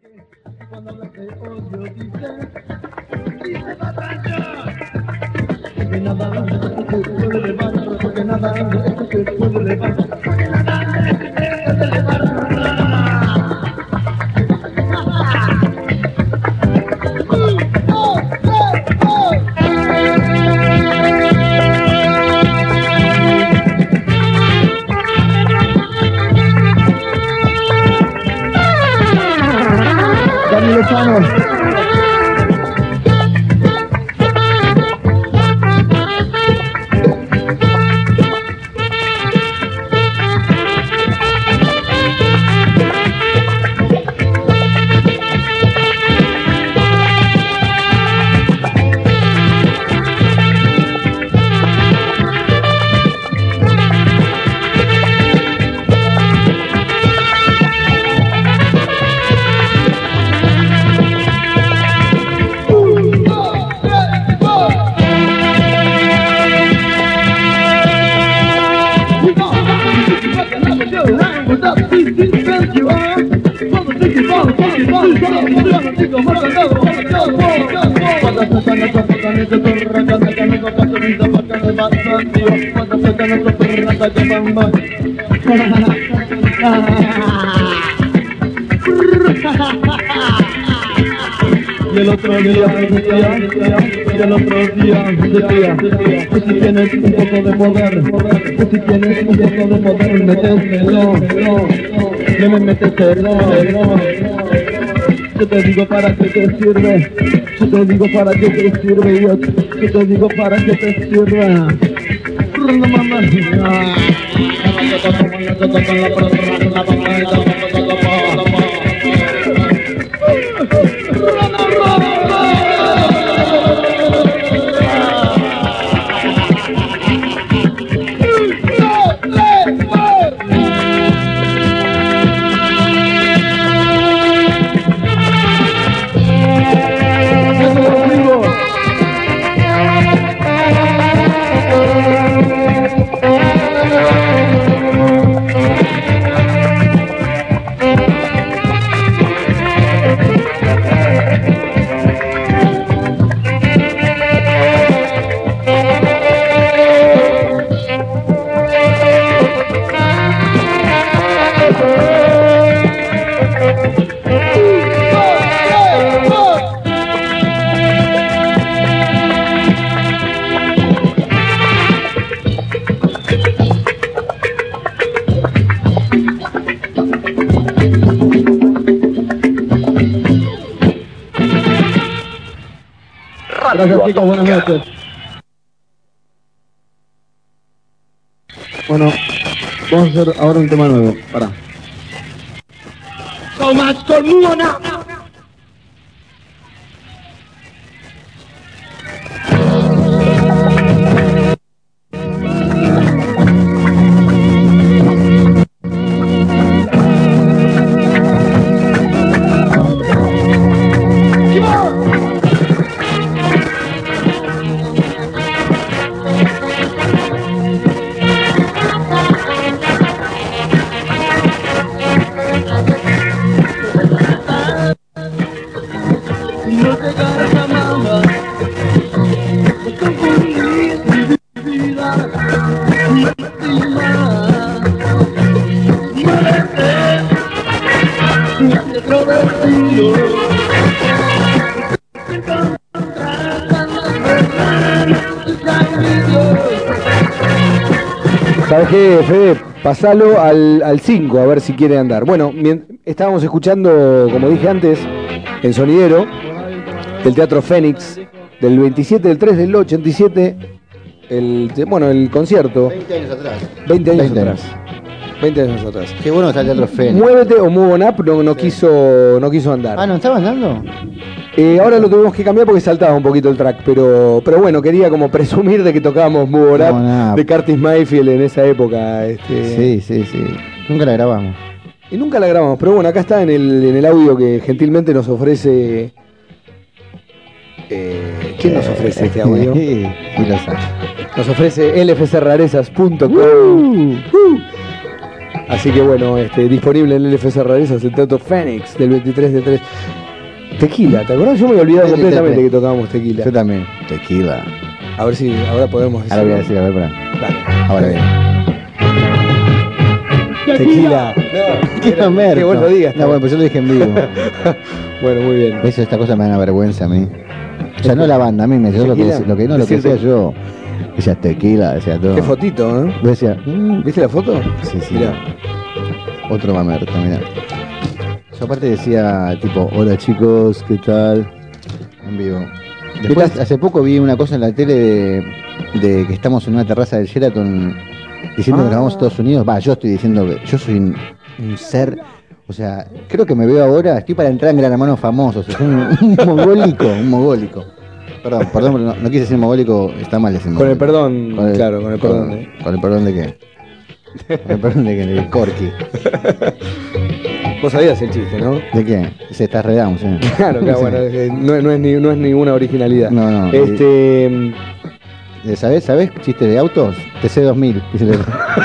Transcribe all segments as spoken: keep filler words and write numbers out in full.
Cuando hablas de odio dice, dice la canción. Que nada se puede levantar, porque nada se puede levantar, porque nada se puede levantar. Dani Lozano. Y el otro día decía, y el otro día decía, que si tienes un poco de poder, que si tienes un poco de poder, méteselo, no me méteselo. Yo te digo para qué te sirve, yo te digo para qué te sirve, yo, yo te digo para qué te sirve. Gracias chicos, buenas noches. Bueno, vamos a hacer ahora un tema nuevo. Para. So much for Mona. ¿Sabes qué, Fede? Pasalo al cinco, a ver si quiere andar. Bueno, estábamos escuchando, como dije antes, en Sonidero, del Teatro Fénix, del veintisiete del tres del ochenta y siete, el, bueno, el concierto. veinte años atrás. veinte años atrás. veinte años atrás. Qué bueno está el Teatro Fénix. Muévete o Move On Up no, no, sí. quiso, no quiso andar. Ah, ¿no estaba andando? Eh, ahora lo tuvimos que cambiar porque saltaba un poquito el track, pero, pero bueno, quería como presumir de que tocábamos Move On Up no, no. de Curtis Mayfield en esa época. Este... Sí, sí, sí. Nunca la grabamos. Y nunca la grabamos, pero bueno, acá está en el, en el audio que gentilmente nos ofrece... Eh, ¿Quién nos ofrece este audio? Sí, lo sabe. Nos ofrece L F C rarezas punto com. Uh, uh. Así que bueno, este, disponible en el F C Rarezas, el Teatro Fénix del veintitrés de tres. Tequila, ¿te acordás? Yo me había olvidado Sí, completamente sí, sí. que tocábamos tequila. Yo también. Tequila. A ver si ahora podemos decir. Ahora voy a decir, a ver, pará. Dale. Ahora bien. Tequila. ¿Qué Era- comer? que vos lo digas. No, bueno, pues yo lo dije en vivo. Bueno, muy bien. ¿Ves? Esta cosa me da una vergüenza a mí. O sea, no la banda, a mí me yo lo que, ¿Tequila? lo que no, lo que Decirte- decía yo. Decía tequila, decía todo. Qué fotito, ¿eh? Yo decía, mm, ¿Viste la foto? sí, sí. Mirá. Otro mamerto, mirá. Yo aparte decía, tipo, hola chicos, ¿qué tal? En vivo. Después, Mirá. hace poco vi una cosa en la tele de, de que estamos en una terraza del Sheraton diciendo Ah. que nos vamos a Estados Unidos. Va, yo estoy diciendo que yo soy un, un ser, o sea, creo que me veo ahora, estoy para entrar en Gran Hermano Famosos, soy un, un mogólico, un mogólico. Perdón, perdón, no, no quise decir mogólico, está mal decir Con el mogólico. perdón, Con el- claro, con el perdón. Con, ¿eh? con el perdón de qué. Con el perdón de qué, de Corky. Vos sabías el chiste, ¿no? ¿De qué? Se está redado, sí. Claro, claro, Sí. bueno, eh, no, no es ni, no es ninguna originalidad. No, no. Este, Eh, ¿Sabés? ¿Sabés? Chistes de autos. T C dos mil. Dice el-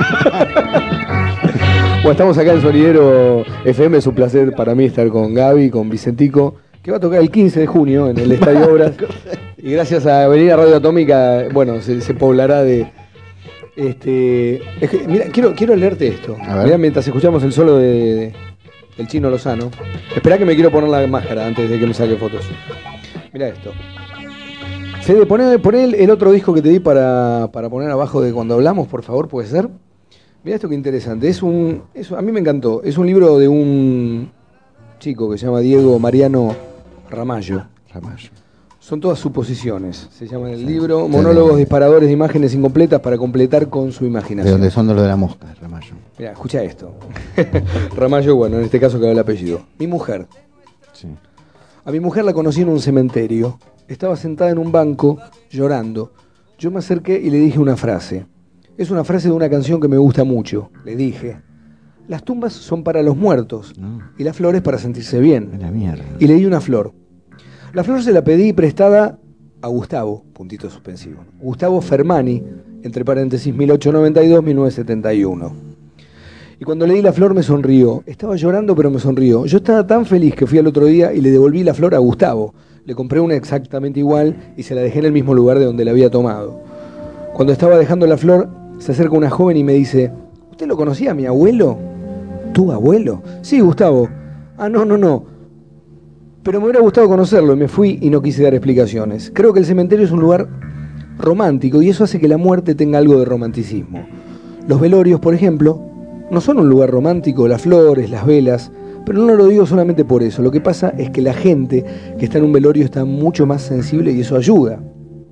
bueno, estamos acá en Sonidero F M, es un placer para mí estar con Gaby, con Vicentico, que va a tocar el quince de junio en el Estadio Obras. Y gracias a venir a Radio Atómica, bueno, se, se poblará de... Este, es que, mira, quiero, quiero leerte esto. A ver. Mirá, mientras escuchamos el solo de, de- del Chino Lozano. Esperá que me quiero poner la máscara antes de que me saque fotos. Mira esto. Fede, poné, poné el, el otro disco que te di para, para poner abajo de cuando hablamos, por favor, ¿puede ser? Mira esto que interesante. Es un, es- a mí me encantó. Es un libro de un chico que se llama Diego Mariano Ramallo. Ramallo. Son todas suposiciones. Se llama el libro Monólogos disparadores de imágenes incompletas para completar con su De imaginación. donde son de lo de la mosca, Ramallo. Mira, escucha esto. Ramallo, bueno, en este caso quedó el apellido. Mi mujer. Sí. A mi mujer la conocí en un cementerio. Estaba sentada en un banco, llorando. Yo me acerqué y le dije una frase. Es una frase de una canción que me gusta mucho. Le dije, las tumbas son para los muertos No. y las flores para sentirse bien. Es la mierda. Y le di una flor. La flor se la pedí prestada a Gustavo, puntito suspensivo. Gustavo Fermani, entre paréntesis, mil ochocientos noventa y dos a mil novecientos setenta y uno. Y cuando le di la flor me sonrió. Estaba llorando pero me sonrió. Yo estaba tan feliz que fui al otro día y le devolví la flor a Gustavo. Le compré una exactamente igual y se la dejé en el mismo lugar de donde la había tomado. Cuando estaba dejando la flor, se acerca una joven y me dice, ¿usted lo conocía, mi abuelo? ¿Tu abuelo? Sí, Gustavo. Ah, no, no, no. Pero me hubiera gustado conocerlo y me fui y no quise dar explicaciones. Creo que el cementerio es un lugar romántico y eso hace que la muerte tenga algo de romanticismo. Los velorios, por ejemplo, no son un lugar romántico, las flores, las velas, pero no lo digo solamente por eso. Lo que pasa es que la gente que está en un velorio está mucho más sensible y eso ayuda.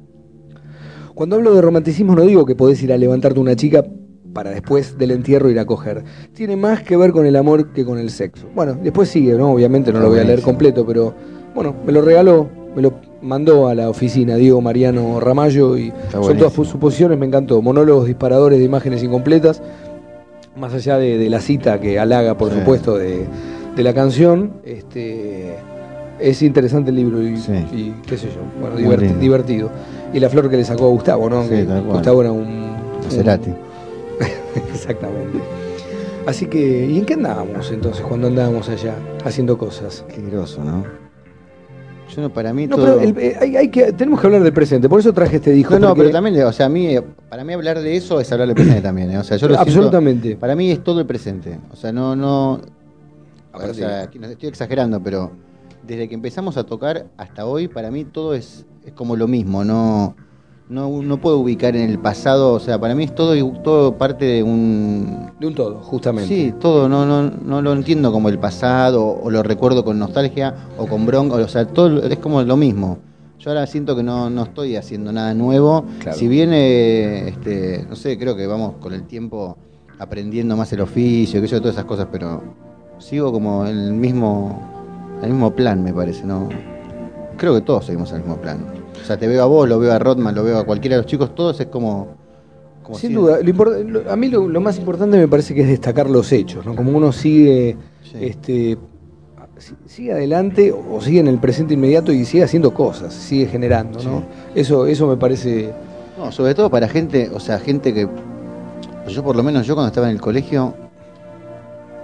Cuando hablo de romanticismo no digo que podés ir a levantarte una chica para después del entierro ir a coger. Tiene más que ver con el amor que con el sexo. Bueno, después sigue, ¿no? Obviamente no lo voy a leer completo, pero bueno, me lo regaló, me lo mandó a la oficina Diego Mariano Ramallo y son buenísimo. todas suposiciones, me encantó. Monólogos disparadores de imágenes incompletas, más allá de, de la cita que halaga, por Sí. supuesto, de, de la canción, este, es interesante el libro y, Sí. y qué sé yo, bueno, Muy diverti- lindo. divertido. Y la flor que le sacó a Gustavo, ¿no? Sí, Que tal cual. Gustavo era un... un- Cerati. Exactamente. Así que, ¿y en qué andábamos entonces cuando andábamos allá haciendo cosas? Qué groso, ¿no? Yo no, para mí No, todo... pero el- eh, hay, hay que, tenemos que hablar del presente, por eso traje este disco. No, no, porque- pero también, o sea, a mí, eh, para mí hablar de eso es hablar del presente también, ¿eh? O sea, yo lo siento- Absolutamente. para mí es todo el presente. O sea, no, no... A ver, O sea, aquí no estoy exagerando, pero desde que empezamos a tocar hasta hoy, para mí todo es, es como lo mismo, no... No, no puedo ubicar en el pasado, o sea, para mí es todo, todo parte de un... De un todo, justamente. Sí, todo, no, no, no lo entiendo como el pasado, o lo recuerdo con nostalgia, o con bronca, o sea, todo es como lo mismo. Yo ahora siento que no, no estoy haciendo nada nuevo, Claro. si bien, eh, este, no sé, creo que vamos con el tiempo aprendiendo más el oficio, que yo, todas esas cosas, pero sigo como en el mismo, el mismo plan, me parece, ¿no? Creo que todos seguimos el mismo plan. O sea, te veo a vos, lo veo a Rodman, lo veo a cualquiera de los chicos, todos es como... como Sin si- duda, lo import- lo- a mí lo, lo más importante me parece que es destacar los hechos, ¿no? Como uno sigue, Sí. este, si- sigue adelante o sigue en el presente inmediato y sigue haciendo cosas, sigue generando, ¿no? Eso, eso me parece. No, sobre todo para gente, o sea, gente que... Yo por lo menos, yo cuando estaba en el colegio,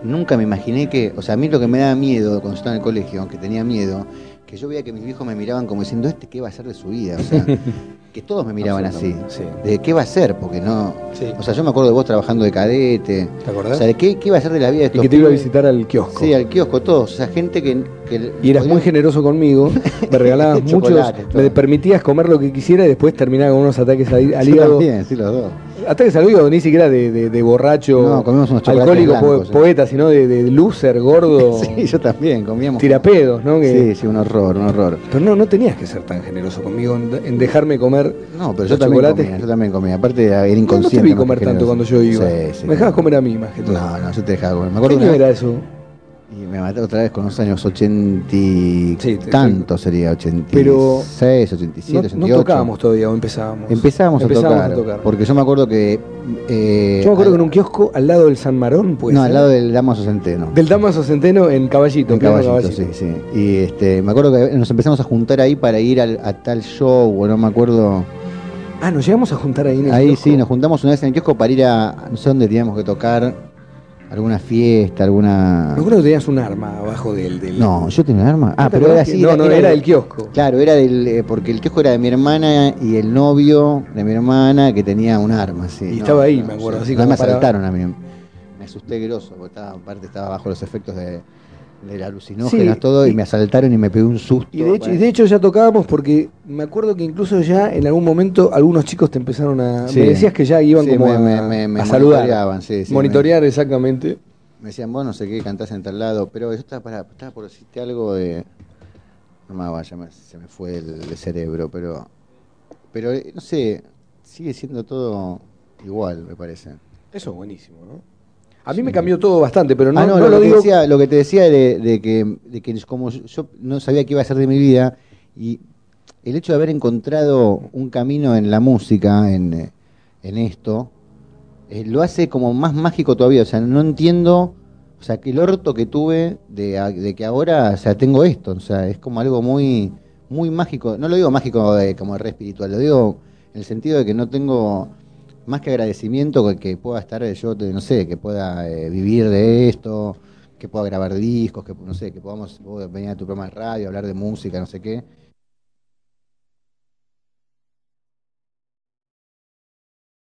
nunca me imaginé que, o sea, a mí lo que me daba miedo cuando estaba en el colegio, aunque tenía miedo, que yo veía que mis viejos me miraban como diciendo, ¿este qué va a hacer de su vida? O sea, que todos me miraban así. Sí. ¿De qué va a hacer? Porque no... Sí. O sea, yo me acuerdo de vos trabajando de cadete. ¿Te acordás? O sea, ¿de qué, qué iba a hacer de la vida de Y estos que te iba a pibes? visitar al kiosco. Sí, al kiosco, todos. O sea, gente que... que Y eras podía- muy generoso conmigo, me regalabas muchos, Chocolate, todo. me permitías comer lo que quisiera y después terminaba con unos ataques al, al Yo hígado. también, sí, los dos. Ataques al hígado ni siquiera de, de, de borracho, No, comimos unos chocolates alcohólico, po- blancos, sí. poeta, sino de, de loser, gordo, Sí, yo también, comíamos... tirapedos, ¿no? Que- Sí, sí, un horror, un horror. Pero no, no tenías que ser tan generoso conmigo en, en dejarme comer No, pero los yo también chocolates. comía, yo también comía. Aparte era No, no te inconsciente. vi más comer que tanto cuando generoso. yo iba. Sí, sí. Me dejabas comer a mí más que todo. No, no, yo te dejaba comer. Me ¿Qué acuerdo año una era vez- eso? Y me maté otra vez con los años ochenta y Sí, te- tanto sería, ochenta y Pero seis, ochenta y siete, No, ochenta no y ocho. tocábamos todavía o empezábamos. Empezábamos, Empezábamos a, tocar, porque yo me acuerdo que... eh, Yo me acuerdo al- que en un kiosco al lado del San Marón, pues. No, al lado del Damaso Centeno. Del Damaso Centeno en Caballito. En pleno Caballito, sí, sí. Y este, me acuerdo que nos empezamos a juntar ahí para ir al, a tal show, o no me acuerdo. Ah, nos llegamos a juntar ahí en el Ahí kiosco. sí, nos juntamos una vez en el kiosco para ir a, no sé dónde teníamos que tocar, alguna fiesta, alguna... Me acuerdo que tenías un arma abajo del... del... No, yo tenía un arma. Ah, ¿No te pero era acordás que- así. No, no, era del- el kiosco. Claro, era del... eh, porque el kiosco era de mi hermana y el novio de mi hermana que tenía un arma, sí. Y No, estaba ahí, no, me acuerdo, sí. así Además como me para- asaltaron a mí. Me asusté grosso, porque estaba, aparte estaba bajo los efectos de, de la alucinógenas, Sí, todo, y, y- me asaltaron y me pegué un susto. Y de, hecho, y bueno. de hecho ya tocábamos porque me acuerdo que incluso ya en algún momento algunos chicos te empezaron a... Sí. Me decías que ya iban Sí, como me- a, me- me- me a saludar. monitoreaban, sí, sí, monitorear, exactamente. Me decían, vos no sé qué, cantás en tal lado, pero yo estaba, para, estaba por decirte algo de... No me vaya, me- se me fue el, el cerebro, pero... Pero, eh, no sé, sigue siendo todo igual, me parece. Eso es buenísimo, ¿no? A mí me cambió todo bastante, pero no, ah, no, no lo, lo que digo... te decía, lo que te decía de, de que, de que como yo, yo no sabía qué iba a hacer de mi vida, y el hecho de haber encontrado un camino en la música, en, eh, en esto, eh, lo hace como más mágico todavía. O sea, no entiendo, o sea, que el orto que tuve de, a- de que ahora, o sea, tengo esto. O sea, es como algo muy, muy mágico. No lo digo mágico de, como de re espiritual, lo digo en el sentido de que no tengo más que agradecimiento que, que pueda estar yo, te- no sé, que pueda eh, vivir de esto, que pueda grabar discos, que no sé, que podamos vos venir a tu programa de radio, hablar de música, no sé qué.